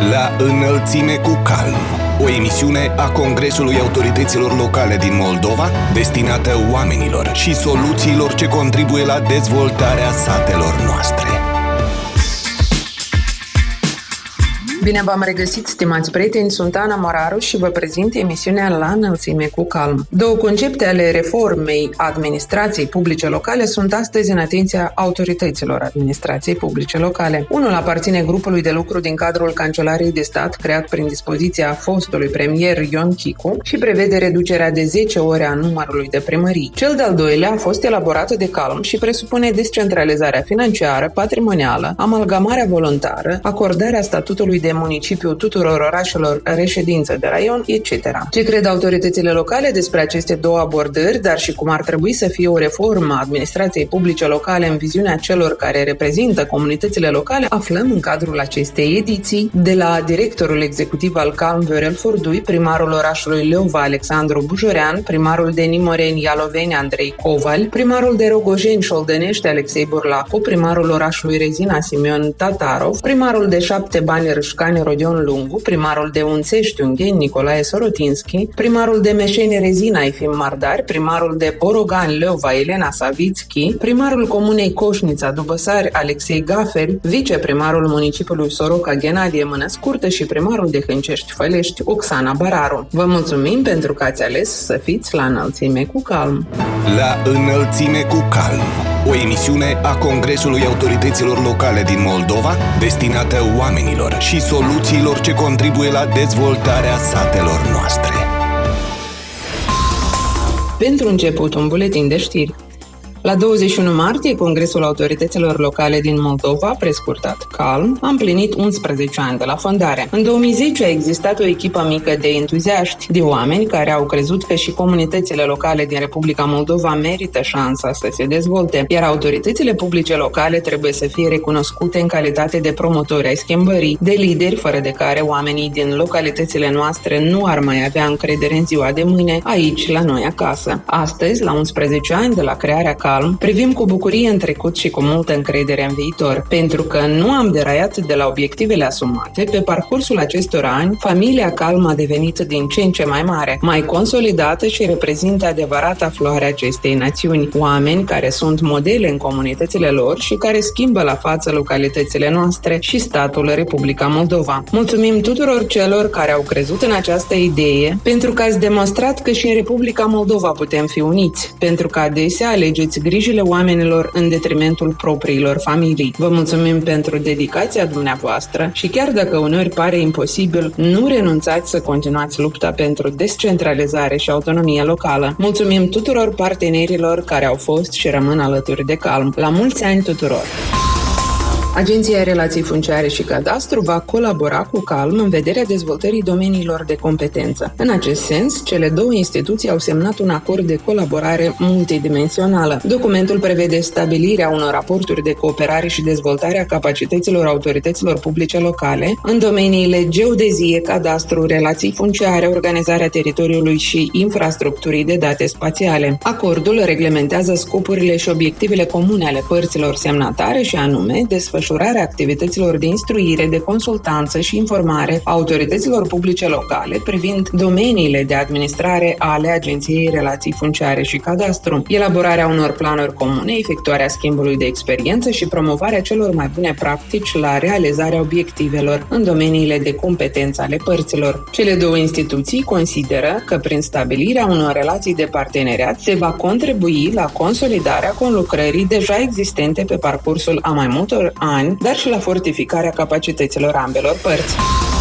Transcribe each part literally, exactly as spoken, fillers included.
La înălțime cu calm. O emisiune a Congresului Autorităților Locale din Moldova destinată oamenilor și soluțiilor ce contribuie la dezvoltarea satelor noastre. Bine v-am regăsit, stimați prieteni, sunt Ana Moraru și vă prezint emisiunea La înălțime cu calm. Două concepte ale reformei administrației publice locale sunt astăzi în atenția autorităților administrației publice locale. Unul aparține grupului de lucru din cadrul Cancelariei de Stat, creat prin dispoziția fostului premier Ion Chicu și prevede reducerea de zece ore a numărului de primării. Cel de-al doilea a fost elaborat de calm și presupune descentralizarea financiară, patrimonială, amalgamarea voluntară, acordarea statutului de municipiu tuturor orașelor reședință de raion, et cetera. Ce cred autoritățile locale despre aceste două abordări, dar și cum ar trebui să fie o reformă a administrației publice locale în viziunea celor care reprezintă comunitățile locale, aflăm în cadrul acestei ediții de la directorul executiv al Calm, Viorel Furdui, primarul orașului Leova, Alexandru Bujorean, primarul de Nimoreni, Ialoveni, Andrei Coval, primarul de Rogojeni, Șoldănești, Alexei Burlacu, primarul orașului Rezina, Simeon Tatarov, primarul de Șapte Bani, Râșcani, Rodion Lungu, primarul de Unțești, Ungheni, Nicolae Sorotinski, primarul de Meșeni, Rezina, Efim Mardar, primarul de Borogan, Leova, Elena Savitski, primarul comunei Coșnița, Dubăsari, Alexei Gafel, viceprimarul municipiului Soroca, Ghenadie Mănăscurtă și primarul de Hâncești, Fălești, Oxana Bararu. Vă mulțumim pentru că ați ales să fiți la înălțime cu calm. La înălțime cu calm. O emisiune a Congresului Autorităților Locale din Moldova destinată oamenilor și soluțiilor ce contribuie la dezvoltarea satelor noastre. Pentru început, un buletin de știri. La douăzeci și unu martie, Congresul Autorităților Locale din Moldova, prescurtat Calm, a împlinit unsprezece ani de la fondare. În două mii zece a existat o echipă mică de entuziaști, de oameni care au crezut că și comunitățile locale din Republica Moldova merită șansa să se dezvolte, iar autoritățile publice locale trebuie să fie recunoscute în calitate de promotori ai schimbării, de lideri fără de care oamenii din localitățile noastre nu ar mai avea încredere în ziua de mâine aici, la noi acasă. Astăzi, la unsprezece ani de la crearea Calm, privim cu bucurie în trecut și cu multă încredere în viitor, pentru că nu am deraiat de la obiectivele asumate. Pe parcursul acestor ani, familia Calm a devenit din ce în ce mai mare, mai consolidată și reprezintă adevărata floare acestei națiuni, oameni care sunt modele în comunitățile lor și care schimbă la față localitățile noastre și statul Republica Moldova. Mulțumim tuturor celor care au crezut în această idee, pentru că ați demonstrat că și în Republica Moldova putem fi uniți, pentru că adesea alegeți grijile oamenilor în detrimentul propriilor familii. Vă mulțumim pentru dedicația dumneavoastră și chiar dacă uneori pare imposibil, nu renunțați să continuați lupta pentru descentralizare și autonomie locală. Mulțumim tuturor partenerilor care au fost și rămân alături de Calm. La mulți ani tuturor! Agenția Relații Funciare și Cadastru va colabora cu Calm în vederea dezvoltării domeniilor de competență. În acest sens, cele două instituții au semnat un acord de colaborare multidimensională. Documentul prevede stabilirea unor raporturi de cooperare și dezvoltare a capacităților autorităților publice locale în domeniile geodezie, cadastru, relații funciare, organizarea teritoriului și infrastructurii de date spațiale. Acordul reglementează scopurile și obiectivele comune ale părților semnatare și anume desfășurarea desfășurarea activităților de instruire, de consultanță și informare a autorităților publice locale privind domeniile de administrare ale Agenției Relații Funciare și Cadastru, elaborarea unor planuri comune, efectuarea schimbului de experiență și promovarea celor mai bune practici la realizarea obiectivelor în domeniile de competență ale părților. Cele două instituții consideră că prin stabilirea unor relații de parteneriat se va contribui la consolidarea conlucrării deja existente pe parcursul a mai multor ani, dar și la fortificarea capacităților ambelor părți.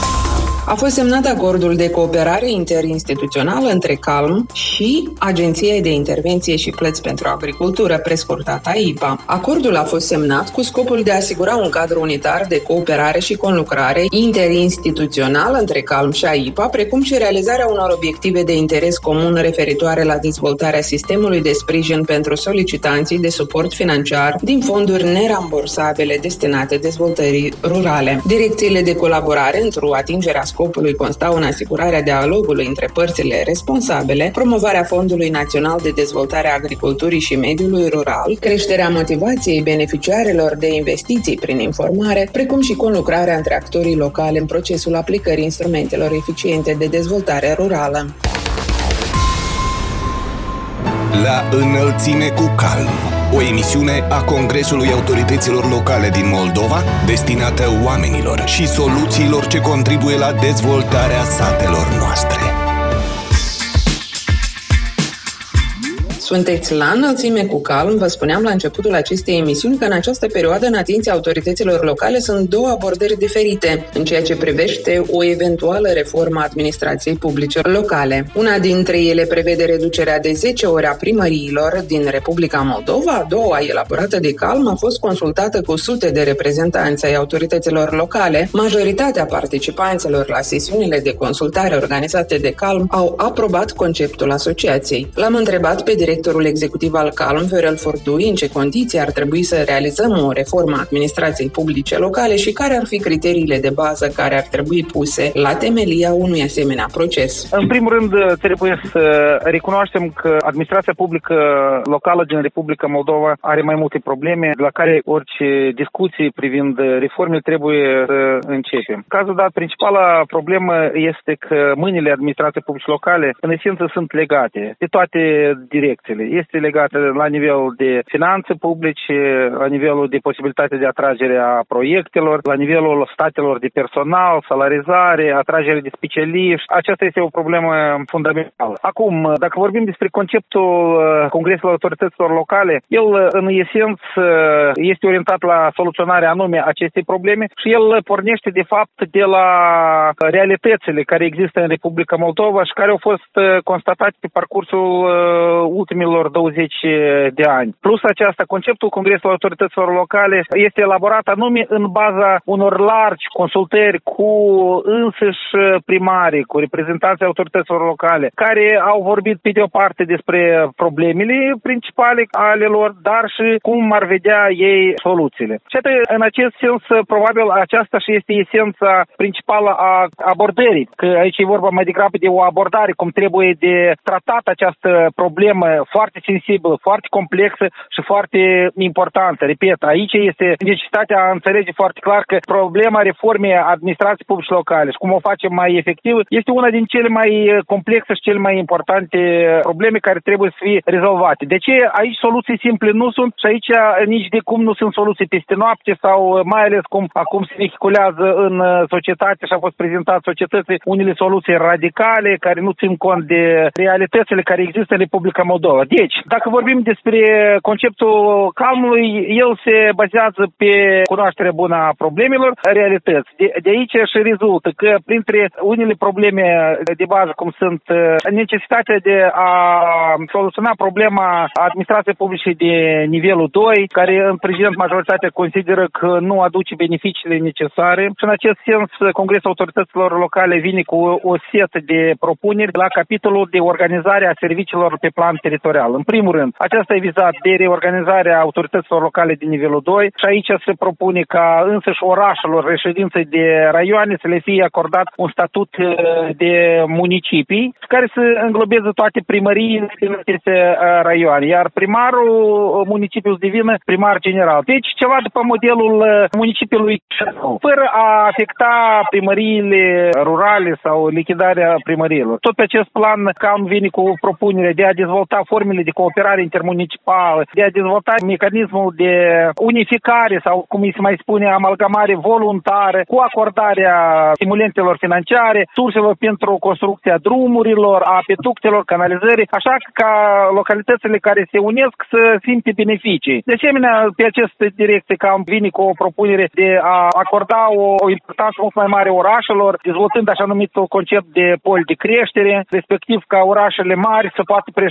A fost semnat acordul de cooperare interinstituțională între Calm și Agenția de Intervenție și Plăți pentru Agricultură, prescurtată A I P A. Acordul a fost semnat cu scopul de a asigura un cadru unitar de cooperare și conlucrare interinstituțională între Calm și A I P A, precum și realizarea unor obiective de interes comun referitoare la dezvoltarea sistemului de sprijin pentru solicitanții de suport financiar din fonduri nerambursabile destinate dezvoltării rurale. Direcțiile de colaborare într-o atingerea scopului constau în asigurarea dialogului între părțile responsabile, promovarea Fondului Național de Dezvoltare a Agriculturii și Mediului Rural, creșterea motivației beneficiarilor de investiții prin informare, precum și conlucrarea între actorii locali în procesul aplicării instrumentelor eficiente de dezvoltare rurală. La înălțime cu calm, o emisiune a Congresului Autorităților Locale din Moldova, destinată oamenilor și soluțiilor ce contribuie la dezvoltarea satelor noastre. Sunteți la înălțime cu calm. Vă spuneam la începutul acestei emisiuni că în această perioadă în atenția autorităților locale sunt două abordări diferite în ceea ce privește o eventuală reformă a administrației publice locale. Una dintre ele prevede reducerea de zece ori a primăriilor din Republica Moldova. A doua, elaborată de calm, a fost consultată cu sute de reprezentanți ai autorităților locale. Majoritatea participanților la sesiunile de consultare organizate de calm au aprobat conceptul asociației. L-am întrebat pe direct directorul executiv al Calm, Viorel Fordui, în ce condiții ar trebui să realizăm o reformă a administrației publice locale și care ar fi criteriile de bază care ar trebui puse la temelia unui asemenea proces. În primul rând, trebuie să recunoaștem că administrația publică locală din Republica Moldova are mai multe probleme, la care orice discuții privind reformele trebuie să începem. Cazul dat, principala problemă este că mâinile administrației publice locale, în esență, sunt legate de toate direcțiile. Este legată la nivel de finanțe publice, la nivelul de posibilitate de atragere a proiectelor, la nivelul statelor de personal, salarizare, atragere de specialiști. Aceasta este o problemă fundamentală. Acum, dacă vorbim despre conceptul Congresului Autorităților Locale, el, în esență, este orientat la soluționarea anume acestei probleme și el pornește, de fapt, de la realitățile care există în Republica Moldova și care au fost constatate pe parcursul ultimilor douăzeci de ani. Plus aceasta, conceptul Congresului Autorităților Locale este elaborat anume în baza unor largi consultări cu însăși primarii, cu reprezentanții autorităților locale, care au vorbit pe de o parte despre problemele principale ale lor, dar și cum ar vedea ei soluțiile. Și atât, în acest sens, probabil aceasta și este esența principală a abordării, că aici e vorba mai degrabă de o abordare, cum trebuie de tratat această problemă foarte sensibilă, foarte complexă și foarte importantă. Repet, aici este necesitatea a înțelege foarte clar că problema reformei administrației publice locale și cum o facem mai efectiv este una din cele mai complexe și cele mai importante probleme care trebuie să fie rezolvate. De ce aici soluții simple nu sunt și aici nici de cum nu sunt soluții peste noapte sau mai ales cum acum se vehiculează în societate și a fost prezentat societății unele soluții radicale care nu țin cont de realitățile care există în Republica Moldova. Deci, dacă vorbim despre conceptul calmului, el se bazează pe cunoașterea bună a problemelor, realități. De, de aici și rezultă că printre unele probleme de bază, cum sunt necesitatea de a soluționa problema administrației publice de nivelul doi, care în prezent majoritatea consideră că nu aduce beneficiile necesare și în acest sens Congresul Autorităților Locale vine cu o setă de propuneri la capitolul de organizare a serviciilor pe plan teritorial. În primul rând, aceasta e vizat de reorganizarea autorităților locale de nivelul doi și aici se propune ca însăși orașelor reședințe de raioane să le fie acordat un statut de municipii care să înglobeze toate primăriile din aceste raioane, iar primarul municipiului devină primar general. Deci ceva după modelul municipiului Chișinău, fără a afecta primăriile rurale sau lichidarea primăriilor. Tot pe acest plan Calm vine cu propunere de a dezvolta formele de cooperare intermunicipală, de a dezvolta mecanismul de unificare sau, cum îi se mai spune, amalgamare voluntară cu acordarea stimulentelor financiare, surselor pentru construcția drumurilor, a apeductelor, canalizării, așa ca localitățile care se unesc să simte beneficii. De asemenea, pe această direcție Calm vine cu o propunere de a acorda o, o importanță mult mai mare orașelor, dezvoltând așa numitul concept de pol de creștere, respectiv ca orașele mari să poată presta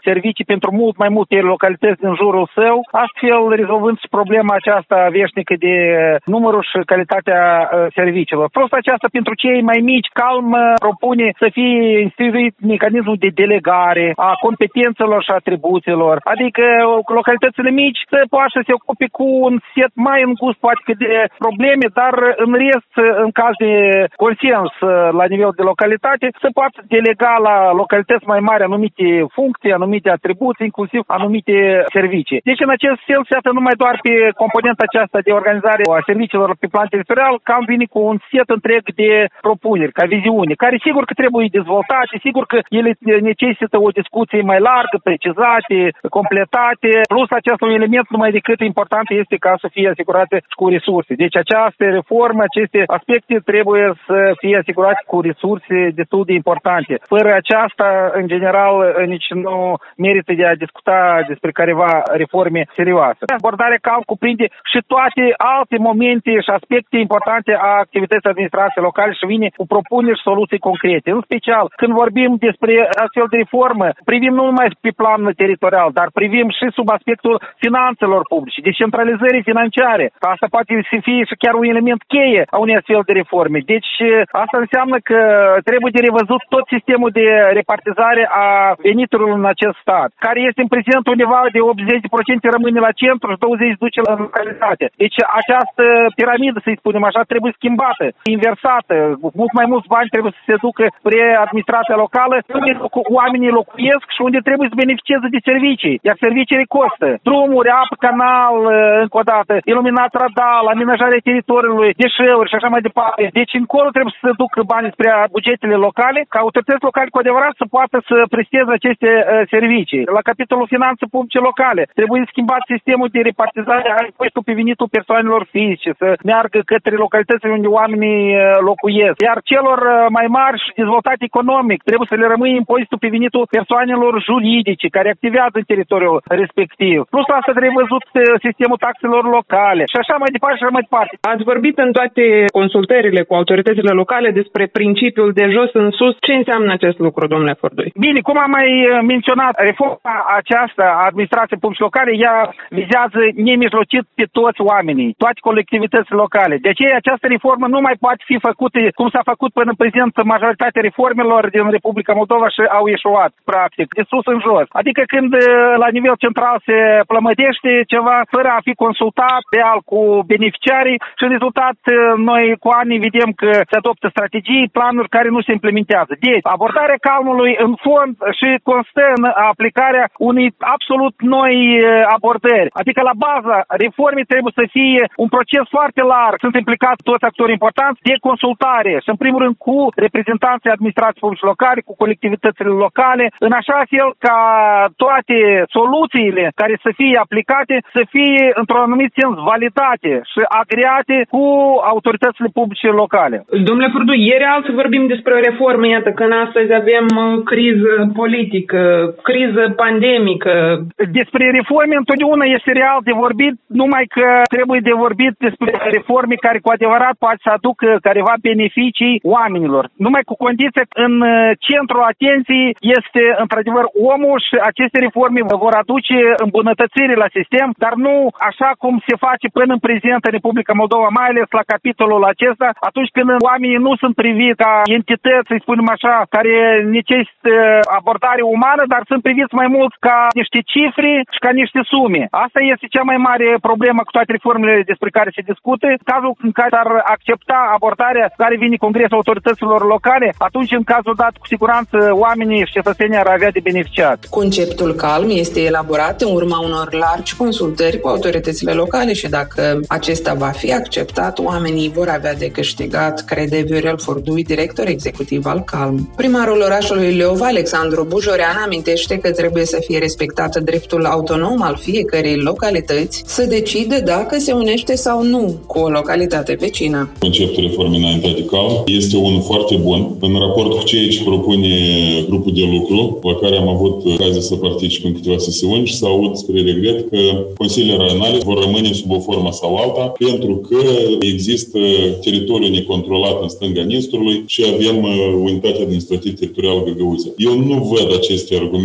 servicii pentru mult mai multe localități din jurul său, astfel rezolvând și problema aceasta veșnică de numărul și calitatea serviciilor. Plus aceasta pentru cei mai mici, Calm propune să fie instituit mecanismul de delegare a competențelor și atribuțiilor, adică localitățile mici să poată să se ocupe cu un set mai îngust poate că de probleme, dar în rest, în caz de consens la nivel de localitate, să poată delega la localități mai mari anumite funcții, anumite atribuții, inclusiv anumite servicii. Deci, în acest sens, iată, numai doar pe componenta aceasta de organizare a serviciilor pe plan teritorial, Calm vine cu un set întreg de propuneri, ca viziune, care sigur că trebuie dezvoltate, sigur că ele necesită o discuție mai largă, precizate, completate, plus acest un element numai decât important este ca să fie asigurate cu resurse. Deci această reformă, aceste aspecte trebuie să fie asigurate cu resurse destul de importante. Fără aceasta, în general, nici nu merită de a discuta despre careva reforme serioase. Abordarea Calm cuprinde și toate alte momente și aspecte importante a activității administrației locale și vine cu propuneri și soluții concrete. În special, când vorbim despre astfel de reformă, privim nu numai pe plan teritorial, dar privim și sub aspectul finanțelor publice, descentralizării financiare. Asta poate să fie și chiar un element cheie a unei astfel de reforme. Deci asta înseamnă că trebuie de revăzut tot sistemul de repartizare a veniturilor în acest stat, care este în prezent undeva de optzeci la sută rămâne la centru și douăzeci la sută duce la localitate. Deci această piramidă, să-i spunem așa, trebuie schimbată, inversată. Mult mai mulți bani trebuie să se ducă spre administrația locală, unde oamenii locuiesc și unde trebuie să beneficieze de servicii. Iar serviciile costă. Drumuri, apă, canal, încă o dată, iluminat radal, amenajarea teritoriului, deșeuri și așa mai departe. Deci încolo trebuie să se ducă bani spre bugetele locale, ca autorități locale cu adevărat să poată să presteze aceste uh, servicii. La capitolul finanțe publice locale trebuie schimbat sistemul de repartizare a impozitul pe venitul persoanelor fizice, să meargă către localitățile unde oamenii uh, locuiesc. Iar celor uh, mai mari și dezvoltate economic trebuie să le rămâie impozitul pe venitul persoanelor juridice care activează în teritoriul respectiv. Plus asta trebuie văzut uh, sistemul taxelor locale și așa mai departe și așa mai departe. Ați vorbit în toate consultările cu autoritățile locale despre principiul de jos în sus. Ce înseamnă acest lucru, domnule Furdui? Bine, cum am mai menționat, reforma aceasta a administrației publice locale, ea vizează nemijlocit pe toți oamenii, toate colectivitățile locale. De aceea această reformă nu mai poate fi făcută cum s-a făcut până în prezent majoritatea reformelor din Republica Moldova și au ieșuat, practic, de sus în jos. Adică când la nivel central se plămădește ceva fără a fi consultat real cu beneficiarii și în rezultat noi cu ani vedem că se adoptă strategii, planuri care nu se implementează. Deci, abordarea Calmului în fond și constă în aplicarea unei absolut noi abordări. Adică la baza reformei trebuie să fie un proces foarte larg. Sunt implicați toți actorii importanți de consultare și în primul rând cu reprezentanții administrației publice locale, cu colectivitățile locale, în așa fel ca toate soluțiile care să fie aplicate să fie într-un anumit sens validate și agreate cu autoritățile publice locale. Domnule Furdui, e real să vorbim despre o reformă, iată că în astăzi avem criză politică, criză pandemică. Despre reforme întotdeauna este real de vorbit, numai că trebuie de vorbit despre reforme care cu adevărat poate să aducă careva beneficii oamenilor. Numai cu condiția în centrul atenției este într-adevăr omul și aceste reforme vor aduce îmbunătățiri la sistem, dar nu așa cum se face până în prezent în Republica Moldova, mai ales la capitolul acesta, atunci când oamenii nu sunt priviți ca entități, să spunem așa, care necesită abordare umană, dar sunt priviți mai mult ca niște cifre și ca niște sume. Asta este cea mai mare problemă cu toate reformele despre care se discută. Cazul în care ar accepta abordarea care vine Congresul Autorităților Locale, atunci în cazul dat cu siguranță oamenii și cetățenii ar avea de beneficiat. Conceptul Calm este elaborat în urma unor largi consultări cu autoritățile locale și dacă acesta va fi acceptat, oamenii vor avea de câștigat, crede Viorel Furdui, director executiv al Calm. Primarul orașului Leova, Alexandru Bujorean, amintește că trebuie să fie respectat dreptul autonom al fiecărei localități să decide dacă se unește sau nu cu o localitate vecină. Conceptul reformei înaintate Calm este unul foarte bun în raport cu ceea ce propune grupul de lucru la care am avut ocazia să particip în câteva sesiuni și să aud spre regret că consiliile raionale vor rămâne sub o formă sau alta pentru că există teritoriu necontrolat în stânga Nistrului și avem unitatea administrativ-teritorială Găgăuță. Eu nu văd aceste argumente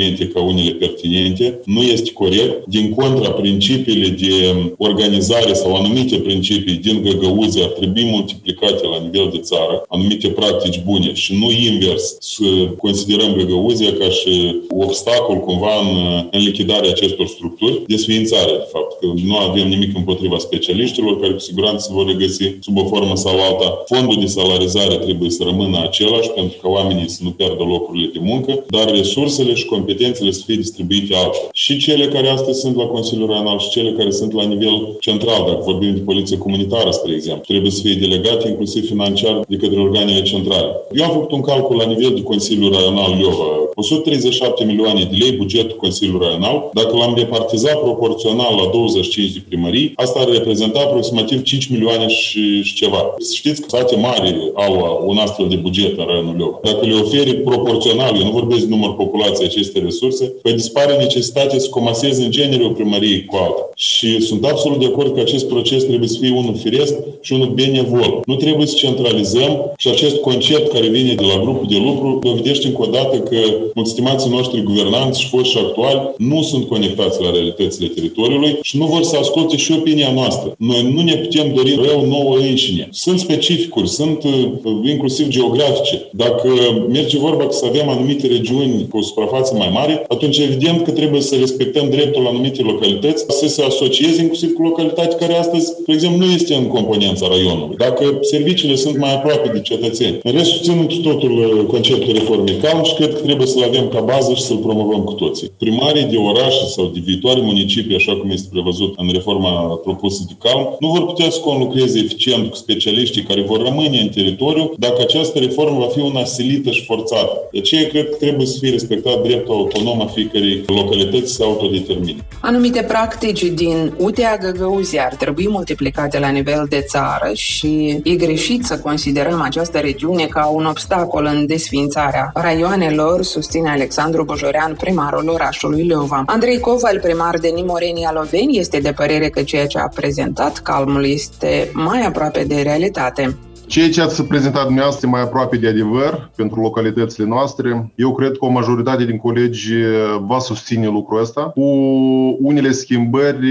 evenimente ca unele pertinente. Nu este corect. Din contra, principiile de organizare sau anumite principii din Găgăuzia ar trebui multiplicate la nivel de țară, anumite practici bune și nu invers să considerăm Găgăuzia ca și obstacol cumva în, în lichidarea acestor structuri, desființare, de fapt, că nu avem nimic împotriva specialiștilor care cu siguranță se vor regăsi sub o formă sau alta. Fondul de salarizare trebuie să rămână același pentru ca oamenii să nu pierdă locurile de muncă, dar resursele și competențele să fie distribuite altfel. Și cele care astăzi sunt la Consiliul Raional și cele care sunt la nivel central, dacă vorbim de poliție comunitară, spre exemplu, trebuie să fie delegate inclusiv financiar de către organele centrale. Eu am făcut un calcul la nivel de Consiliul Raional Iova. o sută treizeci și șapte milioane de lei bugetul Consiliului Raional. Dacă l-am repartizat proporțional la douăzeci și cinci de primării, asta ar reprezenta aproximativ cinci milioane și, și ceva. Știți că state mari au un astfel de buget în Raionul Iova. Dacă le oferi proporțional, eu nu vorbesc de număr populației aceste resurse, păi dispare necesitatea să comaseze în genere o primărie cu alta. Și sunt absolut de acord că acest proces trebuie să fie unul firesc și unul benevol. Nu trebuie să centralizăm și acest concept care vine de la grupul de lucru dovedește încă o dată că multistimații noștri guvernanți și foști și actuali nu sunt conectați la realitățile teritoriului și nu vor să asculte și opinia noastră. Noi nu ne putem dori rău nouă înșine. Sunt specificuri, sunt inclusiv geografice. Dacă merge vorba că să avem anumite regiuni cu o suprafață mai mare, atunci evident că trebuie să respectăm dreptul la anumite localități să se asocieze inclusiv cu localități care astăzi, de exemplu, nu este în componența raionului. Dacă serviciile sunt mai aproape de cetățeni. În rest, susțin totul conceptul reformei Calm și cred că trebuie să-l avem ca bază și să-l promovăm cu toții. Primarii de orașe sau de viitoare municipii, așa cum este prevăzut în reforma propusă de Calm, nu vor putea să conlucreze eficient cu specialiștii care vor rămâne în teritoriu dacă această reformă va fi una silită și forțată. De aceea cred că trebuie să fie respectat dreptul autonom a fiecărei localități să autodetermine. Anumite practici din U T A Găgăuzia ar trebui multiplicate la nivel de țară și e greșit să considerăm această regiune ca un obstacol în desființarea raioanelor, susține Alexandru Bojorean, primarul orașului Leova. Andrei Coval, primar de Nimorenia Loveni, este de părere că ceea ce a prezentat Calmul este mai aproape de realitate. Ceea ce ați prezentat dumneavoastră mai aproape de adevăr pentru localitățile noastre. Eu cred că o majoritate din colegi va susține lucrul ăsta cu unele schimbări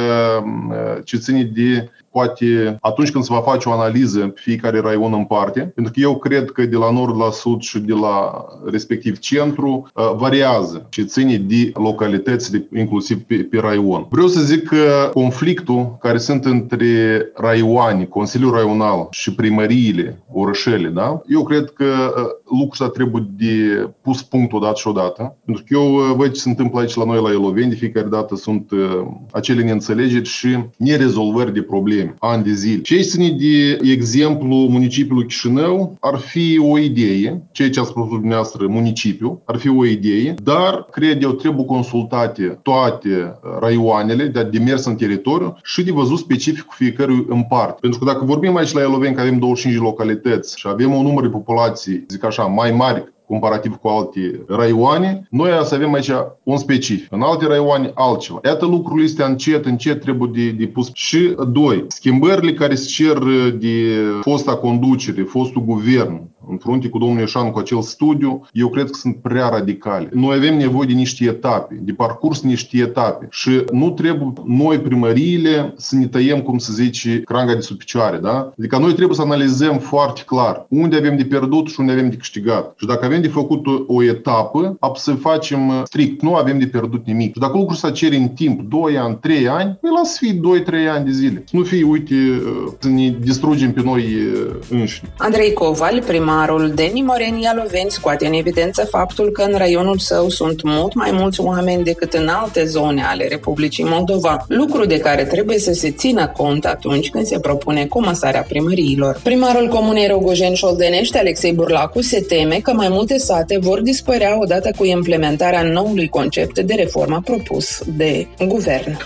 ce ține de poate atunci când se va face o analiză pe fiecare raion în parte, pentru că eu cred că de la nord la sud și de la respectiv centru variază și ține de localitățile inclusiv pe, pe raion. Vreau să zic că conflictul care sunt între raioane, Consiliul Raional și primăriile, orășele, da? Eu cred că lucrul ăsta trebuie de pus punct odată și odată, pentru că eu văd ce se întâmplă aici la noi la Eloveni, de fiecare dată sunt acele neînțelegeri și nerezolvări de probleme ani de zile. Ce ține de exemplu municipiul Chișinău ar fi o idee, ceea ce a spus dumneavoastră municipiul, ar fi o idee, dar cred eu trebuie consultate toate raioanele de demers în teritoriu și de văzut specific cu fiecare în parte. Pentru că dacă vorbim aici la Eloveni că avem douăzeci și cinci localități și avem un număr de populații, zic așa, mai mari comparativ cu alte raioane, noi să avem aici un specific. În alte raioane altceva. Iată lucrurile astea încet, încet trebuie de, de pus. Și doi, schimbările care se cer de fosta conducere, fostul guvern, în frunte cu domnul Ieșan, cu acel studiu, eu cred că sunt prea radicale. Noi avem nevoie de niște etape, de parcurs niște etape. Și nu trebuie noi primăriile să ne tăiem, cum se zice, cranga de sub picioare, da? Adică noi trebuie să analizăm foarte clar unde avem de pierdut și unde avem de câștigat. Și dacă avem de făcut o, o etapă, să facem strict, nu avem de pierdut nimic. Și dacă lucrul să cere în timp, doi ani, trei ani, îi las fi doi trei ani de zile. Să nu fie, uite, să ne distrugem pe noi înșine. Andrei Coval, primarul de Nimorenia Loveni, scoate în evidență faptul că în raionul său sunt mult mai mulți oameni decât în alte zone ale Republicii Moldova, lucru de care trebuie să se țină cont atunci când se propune comasarea primăriilor. Primarul Comunei Rogojeni-Șoldenești, Alexei Burlacu, se teme că mai multe sate vor dispărea odată cu implementarea noului concept de reformă propus de guvern.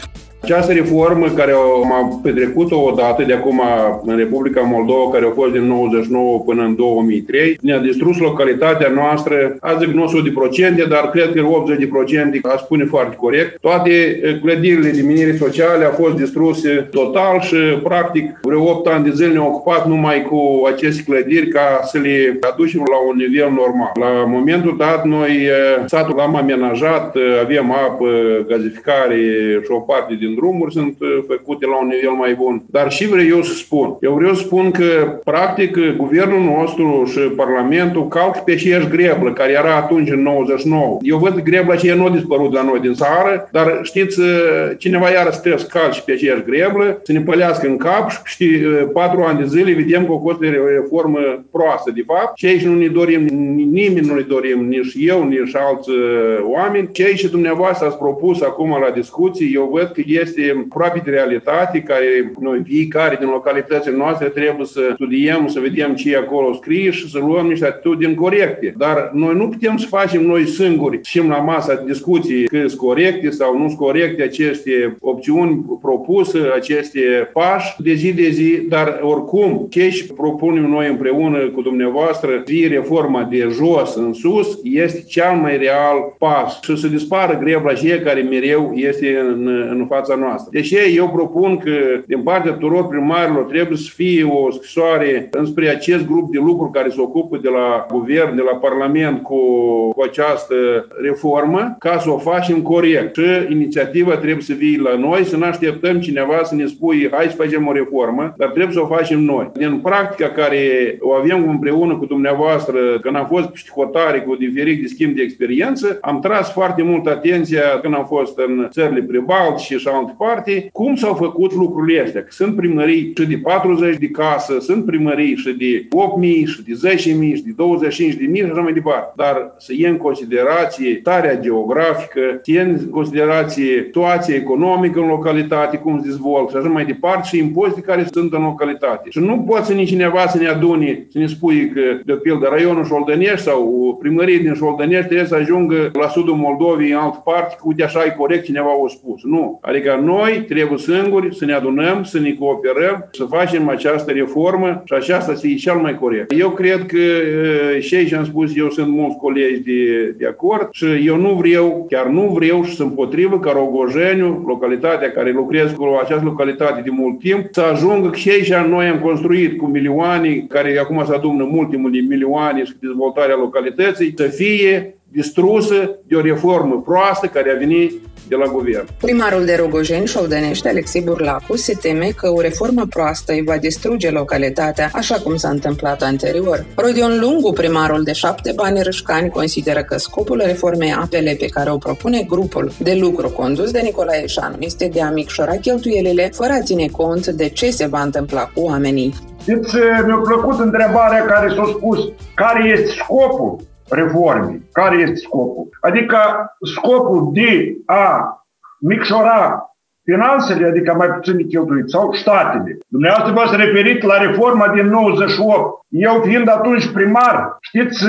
Această reformă care am petrecut-o odată de acum în Republica Moldova, care a fost din nouăzeci și nouă până în două mii trei, ne-a distrus localitatea noastră, a zic nu o sută la sută, dar cred că optzeci la sută, a spune foarte corect. Toate clădirile de menire sociale au fost distruse total și practic vreo opt ani de zile ne-au ocupat numai cu aceste clădiri ca să le aducem la un nivel normal. La momentul dat noi satul l-am amenajat, avem apă, gazificare și o parte din drumuri sunt făcute la un nivel mai bun. Dar și vreau eu să spun. Eu vreau să spun că practic guvernul nostru și Parlamentul calcă pe aceeași greblă care era atunci în nouăzeci și nouă. Eu văd că grebla aceea nu a dispărut la noi din țară, dar știți, cineva iară să trebuie să calci pe aceeași greblă, să ne pălească în cap și știi, patru ani de zile vedem că o costă reformă proastă de fapt. Și aici nu ne dorim, nimeni nu ne dorim, nici eu, nici alți oameni. Ce aici dumneavoastră ați propus acum la discuții, eu văd că este aproape de realitate care noi fiecare din localitățile noastre trebuie să studiem, să vedem ce e acolo scris și să luăm niște atitudini corecte. Dar noi nu putem să facem noi singuri și la masa de discuții că sunt corecte sau nu sunt corecte aceste opțiuni propuse, aceste pași de zi de zi, dar oricum ce și propunem noi împreună cu dumneavoastră, fie reforma de jos în sus, este cel mai real pas și să dispară grebla aceea care mereu este în, în fața noastră. Deci eu propun că din partea tuturor primarilor trebuie să fie o scrisoare înspre acest grup de lucru care se ocupă de la guvern, de la Parlament cu, cu această reformă, ca să o facem corect. Și inițiativa trebuie să fie la noi, să nu așteptăm cineva să ne spui hai să facem o reformă, dar trebuie să o facem noi. Din practica care o avem împreună cu dumneavoastră, când am fost psihotare cu diferit de schimb de experiență, am tras foarte mult atenția când am fost în țările pribaltice și alte parte, cum s-au făcut lucrurile astea. Că sunt primării și de patruzeci de case, sunt primării și de opt mii, și de zece mii, și de douăzeci și cinci de mii și așa mai departe. Dar să iei în considerație starea geografică, să iei în considerație situația economică în localitate, cum se dezvoltă și așa mai departe, și impozite care sunt în localitate. Și nu poate să nici cineva să ne adune, să ne spui că, de pildă, raionul Șoldănești sau primării din Șoldănești trebuie să ajungă la sudul Moldovei în altă parte, că uite așa e corect, cineva a spus. Nu. Adică noi trebuie singuri să ne adunăm, să ne cooperăm, să facem această reformă și aceasta să fie cel mai corect. Eu cred că și aici am spus, eu sunt mulți colegi de, de acord și eu nu vreau, chiar nu vreau și sunt împotrivă ca Rogojeniu, localitatea care lucrez cu această localitate de mult timp, să ajungă că și aici noi am construit cu milioane, care acum se adună multimele milioane și dezvoltarea localității, să fie distrusă de o reformă proastă care a venit de la guvern. Primarul de Rogojeni, Șoldănești, Alexei Burlacu, se teme că o reformă proastă îi va distruge localitatea, așa cum s-a întâmplat anterior. Rodion Lungu, primarul de Șapte Bani Râșcani, consideră că scopul reformei apele pe care o propune grupul de lucru condus de Nicolae Ieșanu este de a micșora cheltuielile, fără a ține cont de ce se va întâmpla cu oamenii. Deci, mi-a plăcut întrebarea care s-a spus, care este scopul reformei. Care este scopul? Adică scopul de a micșora finanțele, adică mai puțin de cheltuit, sau statele. Dumneavoastră v-ați referit la reforma din nouăzeci și opt. Eu fiind atunci primar, știți,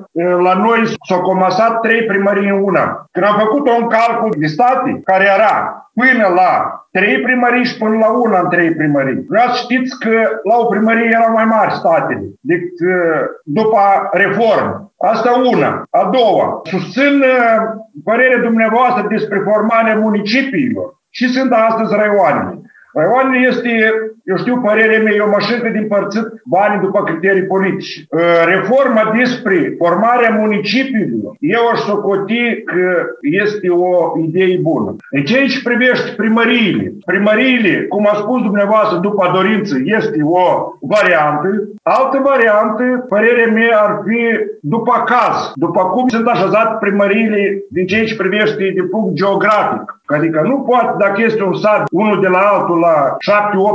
la noi s-au comasat trei primării în una. Când am făcut un calcul de state, care era până la trei primării și până la una în trei primării. Vreau să știți că la o primărie erau mai mari statele decât după reformă. Asta una. A doua, susțin părerea dumneavoastră despre formarea municipiilor. Și sunt astăzi raioanele. Raioanele este, eu știu, părerea mea, e o mașină din împărțit banii după criterii politice. Reforma despre formarea municipiilor, eu aș socoti că este o idee bună. În ceea ce privește primăriile, primăriile, cum a spus dumneavoastră, după dorință, este o variantă. Altă variantă, părerea mea, ar fi după caz, după cum sunt așezate primăriile din ceea ce privește de punct geografic. Adică nu poate, dacă este un sat unul de la altul la șapte opt kilometri,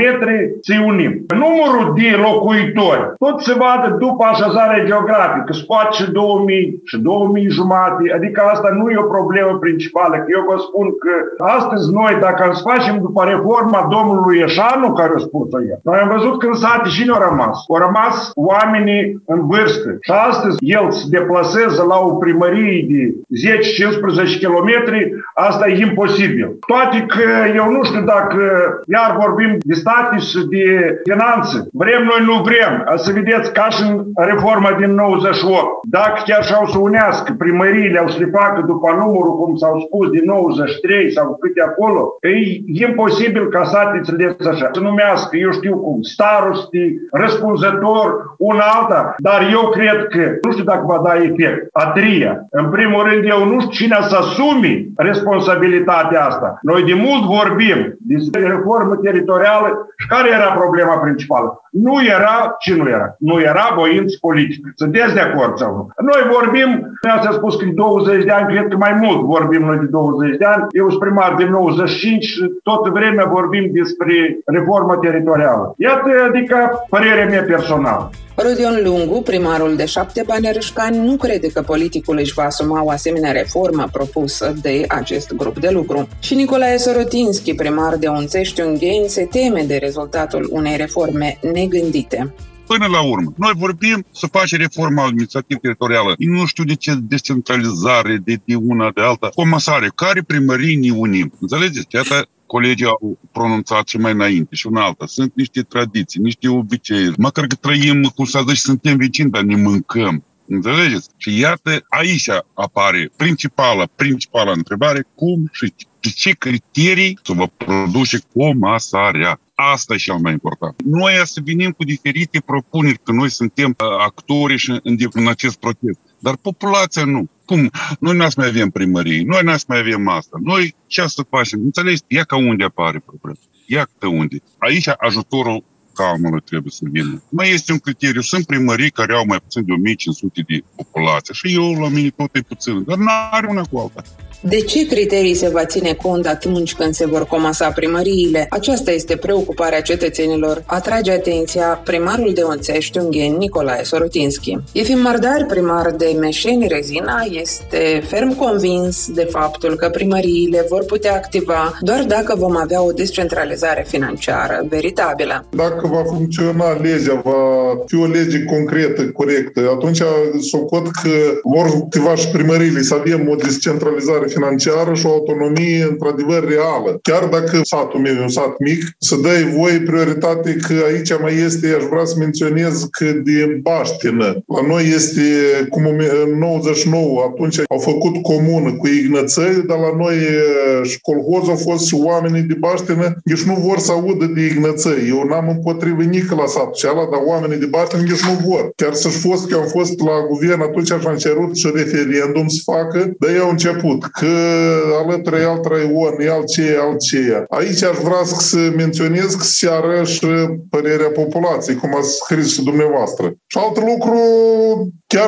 kilometri să-i unim. Numărul de locuitori tot se vadă după așezarea geografică, se poate și două mii și două mii jumate, adică asta nu e o problemă principală. Eu vă spun că astăzi noi, dacă îmi facem după reforma domnului Ieșanu, care a spus-o el, noi am văzut că în sate și ne-au rămas. Au rămas oamenii în vârstă. Și astăzi el se deplasează la o primărie de zece cincisprezece kilometri, asta e imposibil. Toate că eu nu știu dacă iar vorbim de state și de finanțe. Vrem noi, nu vrem. Să vedeți ca și în reforma din nouăzeci și opt. Dacă chiar și-au să unească primăriile, au să le facă după numărul, cum s-au spus, din nouăzeci și trei sau câte acolo, e imposibil ca sate să le așa. Să numească, eu știu cum, starosti, răspunzător, una alta, dar eu cred că, nu știu dacă va da efect, a treia. În primul rând, eu nu știu cine să asumi responsabilitatea asta. Noi de mult vorbim despre reformă teritorială și care era problema principală? Nu era, ce nu era? Nu era voință politică. Sunteți de acord sau nu? Noi vorbim, mi-ați spus că douăzeci de ani, cred că mai mult vorbim noi de douăzeci de ani, eu sunt primar de nouăzeci și cinci și tot vremea vorbim despre reformă teritorială. Iată, adică părerea mea personală. Rodion Lungu, primarul de Șaptebani Râșcani, nu crede că politicul își va asuma o asemenea reformă propusă de acest grup de lucru. Și Nicolae Sorotinski, primar de Unțești-Ungheni, se teme de rezultatul unei reforme negândite. Până la urmă, noi vorbim să facem reforma administrativ-teritorială. Nu știu de ce descentralizare, de, de una, de alta. Comasare, care primării ne unim? Înțelegeți? Iată, colegii au pronunțat și mai înainte și una alta. Sunt niște tradiții, niște obiceiuri. Măcar că trăim, cum să zic, suntem vecini, dar ne mâncăm. Înțelegeți? Și iată, aici apare principala, principala întrebare, cum și de ce criterii să vă produce comasarea. Asta e cel mai important. Noi să venim cu diferite propuneri, că noi suntem actori și în acest proces. Dar populația nu. Cum? Noi n-ați mai avem primării, noi n-ați mai avem asta. Noi ce să facem? Înțelegeți? Ia ca unde apare problema. Ia ca unde. Aici ajutorul calmului trebuie să vină. Mai este un criteriu. Sunt primării care au mai puțin de o mie cinci sute de populație și eu la mine tot e puțin. Dar n-are una cu alta. De ce criterii se va ține cont atunci când se vor comasa primăriile? Aceasta este preocuparea cetățenilor. Atrage atenția primarul de Unțești-Ungheni, Nicolae Sorotinski. Efim Mardar, primar de Meșeni-Rezina, este ferm convins de faptul că primăriile vor putea activa doar dacă vom avea o descentralizare financiară veritabilă. Dacă va funcționa legea, va fi o lege concretă, corectă, atunci socot că vor activa și primăriile, să avem o descentralizare financiară și o autonomie într-adevăr reală. Chiar dacă satul meu e un sat mic, să dai voi prioritate că aici mai este, aș vrea să menționez că de Baștină. La noi este, cum în nouăzeci și nouă, atunci au făcut comună cu Ignățăi, dar la noi și colhoz au fost și oamenii de Baștină, deci nu vor să audă de Ignățăi. Eu n-am împotrivit nici la satul cealaltă, dar oamenii de Baștină deci nu vor. Chiar să-și fost că am fost la guvern, atunci am cerut și referendum să facă, dar ei au început că alături e alt raion, e altceia, altceia. Aici aș vrea să menționez că se arăși părerea populației, cum ați scris și dumneavoastră. Și alt lucru, chiar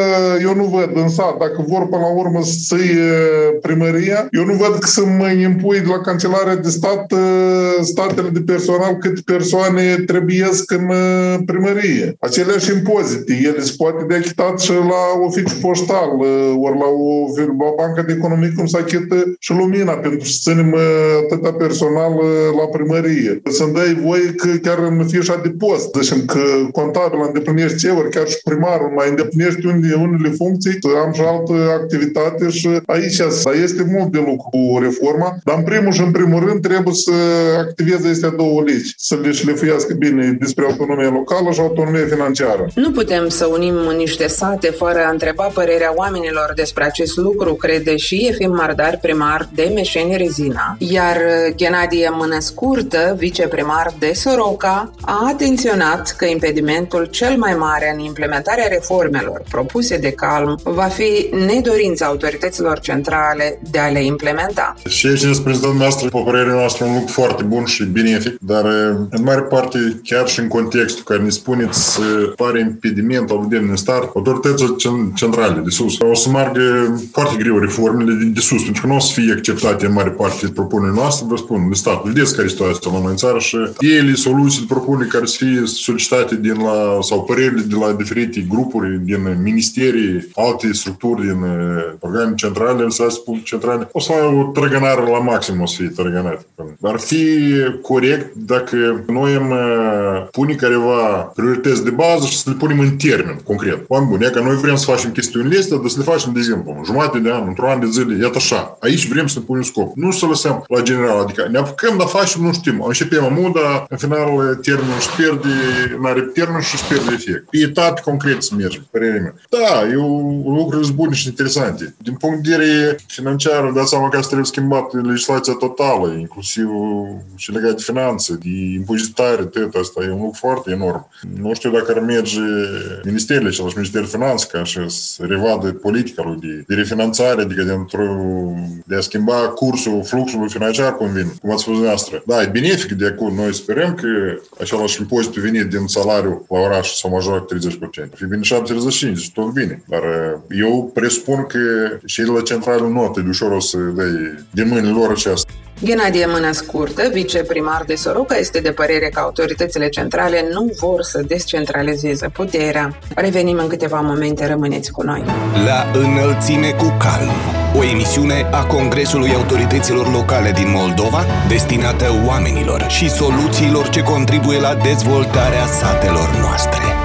eu nu văd în sat, dacă vor până la urmă să-i primăria, eu nu văd că să mă impui de la Cancelarea de Stat statele de personal câte persoane trebuiesc în primărie. Aceleași impozite, ele se poate de achitat și la oficiul poștal, ori la o la banca de economie, cum se achită și lumina, pentru să ținem atâta personal la primărie. Să-mi dai voi că chiar în fișa de post, zicem că contabil îndeplinești ce ori, chiar și primarul mai îndeplinești unele funcții, am și altă activitate și aici este mult de lucru cu reforma, dar în primul și în primul rând trebuie să activeze acestea două legi, să le șlefuiască bine despre autonomia locală și autonomia financiară. Nu putem să unim niște sate fără a întreba părerea oamenilor despre acest lucru, crede și Efim Mardar, primar de Meșeni-Rezina. Iar Ghenadie Mănăscurtă, viceprimar de Soroca, a atenționat că impedimentul cel mai mare în implementarea reformelor propuse de Calm va fi nedorința autorităților centrale de a le implementa. Ceea ce ne spuneți dumneavoastră, pe părerea noastră, un lucru foarte bun și benefic, dar în mare parte poate chiar și în contextul care ne spuneți să pare impediment al vedem în start, autoritățile centrale de sus o să meargă foarte greu reformele de, de sus, pentru că nu o să fie acceptate în mare parte de propunerile noastre, vă spun, de stat. Vedeți care e situația la noi în țară și ele, soluții, propuneri care să fie solicitate din la, sau părerile de la diferite grupuri, din ministerii, alte structuri, din organe centrale, administrații publice centrale, o să ai o trăgănare la maxim, o să fie trăgănare. Ar fi corect dacă noi am pune careva priorități de bază și să le punem în termen concret. Oameni buni, că noi vrem să facem chestiunile astea, dar să le facem, de exemplu, jumătate de an, într-un an de zile, iată așa. Aici vrem să ne punem scop. Nu să lăsăm la general, adică ne apucăm, dar facem, nu știm. Începem amul, dar în final termenul își pierde, n-are termen și își pierde efect. Pe etape concrete să mergem, părerea mea. Da, e o lucruri bune și interesante. Din punct de vedere financiar, dați seama că trebuie schimbat legislația totală, inclusiv și legat de finanțe, de impozitare, tot asta e un lucru foarte enorm. Nu știu dacă ar merge ministerele și Ministerul Finanțe ca și să revadă politica lui de, de refinanțare, adică de a schimba cursul fluxului financiar cum vine, cum ați spus dumneavoastră. Da, e benefic de acum. Noi sperăm că același impozit venit din salariu la oraș sau major treizeci la sută. Fi bine șaptezeci la cinci, tot bine. Dar eu presupun că și la centrală nu atât de ușor o să dai din mâinile lor aceasta. Ghenadie Mână Scurtă, viceprimar de Soroca, este de părere că autoritățile centrale nu vor să descentralizeze puterea. Revenim în câteva momente, rămâneți cu noi. La înălțime cu calm, o emisiune a Congresului Autorităților Locale din Moldova, destinată oamenilor și soluțiilor ce contribuie la dezvoltarea satelor noastre.